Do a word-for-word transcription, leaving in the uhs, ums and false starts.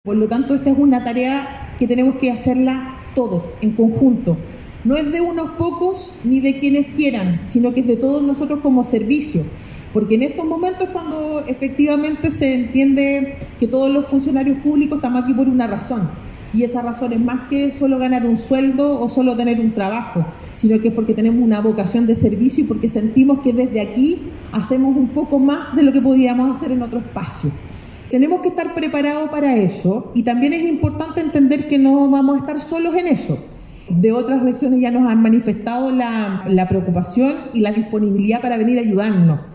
Por lo tanto, esta es una tarea que tenemos que hacerla todos, en conjunto. No es de unos pocos ni de quienes quieran, sino que es de todos nosotros como servicio. Porque en estos momentos, cuando efectivamente se entiende que todos los funcionarios públicos estamos aquí por una razón, y esa razón es más que solo ganar un sueldo o solo tener un trabajo, sino que es porque tenemos una vocación de servicio y porque sentimos que desde aquí hacemos un poco más de lo que podíamos hacer en otro espacio. Tenemos que estar preparados para eso, y también es importante entender que no vamos a estar solos en eso. De otras regiones ya nos han manifestado la, la preocupación y la disponibilidad para venir a ayudarnos.